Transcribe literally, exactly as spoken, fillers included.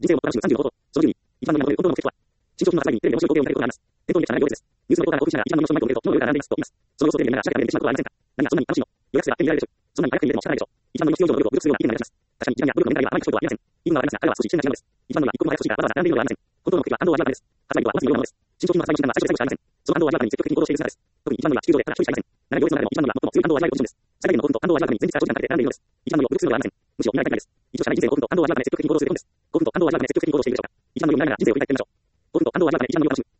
人生をもたらしむさんじゅうのこと。そのじゅうに、一番の目のコントロールの目的とは、新商品の発売にテレビで面白い投稿を見たいことがあります。店頭に来た内容です。ニュースのレポーターがオフィスなら一番の面白いと見ると、どのような並んでいますと言います。その様子をテレビで見ながら社会が連絡しまうことはありませんか。何がそんなに楽しいの。予約すれば手に入れられるでしょう。そんなに早く手に入れても仕方ないでしょう。一番の必要以上の努力を努力するような気分になります。確かに一番や努力の限界はあまり賢いとは言えません。いいものはありますが、彼は少し危険な違いのです。一番のは一刻も早く少しがわざわざ並んでいるのではありません。本当の目的は感動を味わうためです。発売日はわずかによるものです。新商品の発売の時間は最初で最後しかありません。その感動を味わうために積極的に行動していく姿です。特に一番のは地球上でただ一人しかいません。何が行列の中でも一番のは最も強い感動を味わえるポジションです。最大限の興奮と感動を味わうために前日から長時間かけて並んでいるのです。一番のを努力するのではありません。むしろ見ないだけです。一度しかない人生の興奮と感動を味わうため積極的に行動することです。興奮と感動を味わうため積極的に行動していくでしょうか。一番のを見ながら人生を振り返ってみましょう。興奮と感動を味わうため一番のを楽しむ。